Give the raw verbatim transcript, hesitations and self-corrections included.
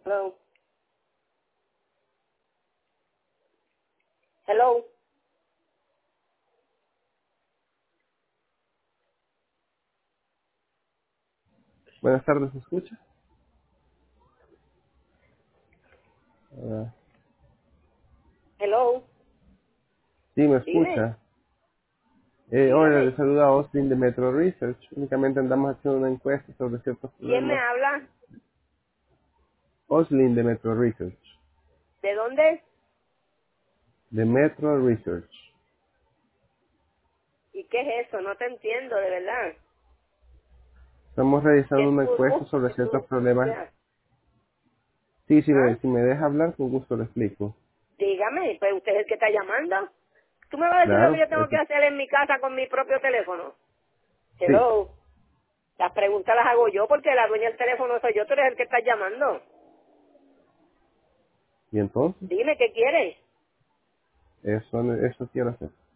Hello. Hello. Buenas tardes, ¿me escucha? Ah, Hello. sí, me Dime. escucha. Eh, hola, le Dígame. saluda Austin de Metro Research. Únicamente andamos haciendo una encuesta sobre ciertos ¿Quién me problemas. habla? Oslin de Metro Research. ¿De dónde? De Metro Research. ¿Y qué es eso? No te entiendo, de verdad. Estamos ¿Qué realizando es una encuesta tú? sobre ¿Qué ciertos tú? problemas. Ya. Sí, si ¿Ah? me, si me deja hablar, con gusto lo explico. Dígame, pues usted es el que está llamando. ¿Tú me vas a decir lo que Claro, yo tengo que eso. hacer en mi casa con mi propio teléfono? Sí. Hello. Las preguntas las hago yo porque la dueña del teléfono soy yo, tú eres el que está llamando. Y entonces, Dime, ¿qué quieres? eso, eso quiero hacer.